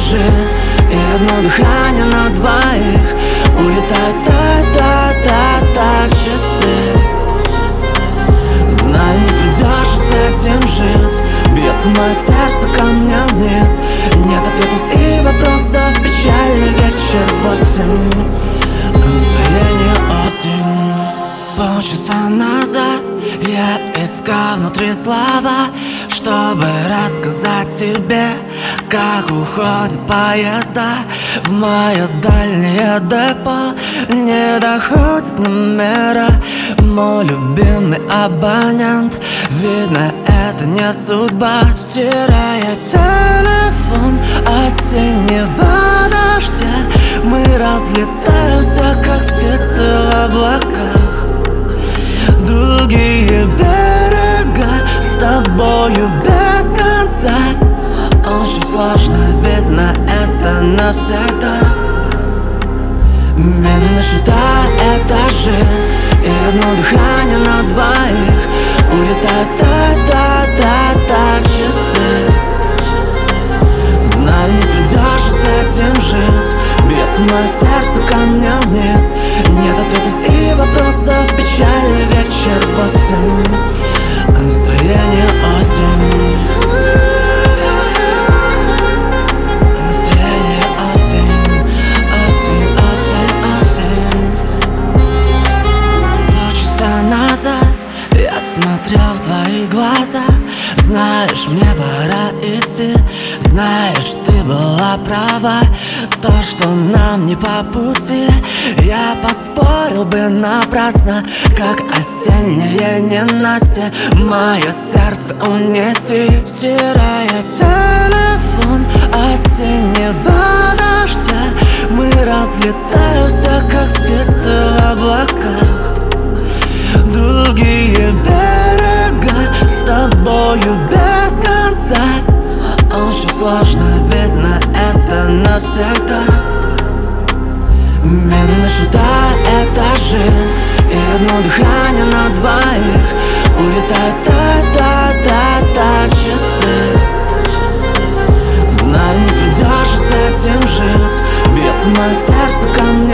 этажи и одно дыхание на двоих. Улетают так часы. Знаю, не придешь с этим жить. Бьется мое сердце камнем вниз. Нет ответов и вопросов. Печальный вечер 8. Настроение осень. Полчаса назад я искал внутри слова, чтобы рассказать тебе, как уходят поезда в мое дальнее депо. Не доходят номера, мой любимый абонент. Видно, это не судьба. Стирая телефон осеннего дождя, мы разлетаемся, как птицы в облаках. Другие берега с тобою без конца. Очень сложно, видно, это навсегда. Медленно считая этажи и одно дыхание на двоих. Улетают так часы. Знаю, не придешь с этим жить. Бьется мое сердце камнем вниз. Нет ответов и вопросов. Печальный вечер 8. Настроение осень. Настроение осень. Осень. Полчаса назад я смотрел в твои глаза. Знаешь, мне пора идти. Знаешь, ты была права. То, что нам не по пути, я поспорил бы напрасно. Как осеннее ненастье мое сердце унеси. Стирая телефон осеннего дождя, мы разлетаемся, как птицы в облаках. Другие берега с тобою без конца. Очень сложно, видно, это навсегда. Медленно считая этажи и одно дыхание на двоих. Улетают так часы. Знаю, не придешь с этим жить. Бьется мое сердце камнем.